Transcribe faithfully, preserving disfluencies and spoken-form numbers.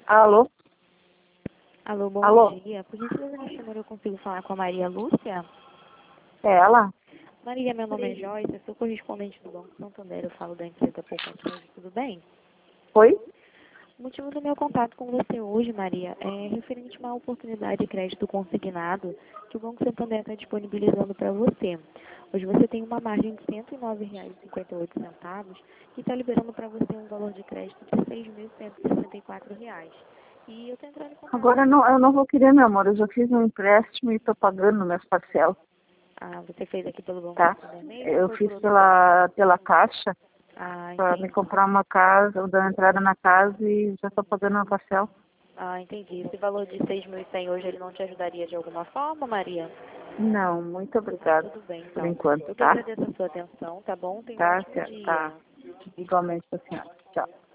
Alô? Alô, bom Alô? dia. Por gentileza, nesse número eu consigo falar com a Maria Lúcia? É ela? Maria, meu nome é Joyce, eu sou correspondente do Banco Santander, eu falo da empresa Poupança Hoje, tudo bem? Oi? O motivo do meu contato com você hoje, Maria, é referente a uma oportunidade de crédito consignado que o Banco Santander está disponibilizando para você. Hoje você tem uma margem de cento e nove reais e cinquenta e oito centavos e está liberando para você um valor de crédito de seis mil cento e sessenta e quatro reais. E eu estou entrando em contato... Agora não, eu não vou querer, meu amor. Eu já fiz um empréstimo e estou pagando minhas parcelas. Ah, você fez aqui pelo Banco Tá? Santander mesmo ou Eu foi por fiz outro banco? pela, pela Caixa Ah, para me entendi. comprar uma casa, ou dar entrada na casa e já estou pagando uma parcela. Ah, entendi. Esse valor de seis mil e cem hoje, ele não te ajudaria de alguma forma, Maria? Não, muito Ah, obrigada. tudo bem, Por então. enquanto, Eu que tá? agradeço a sua atenção, tá bom? Tenha um Tá, ótimo certo, dia. tá. Igualmente pra senhora. Tchau.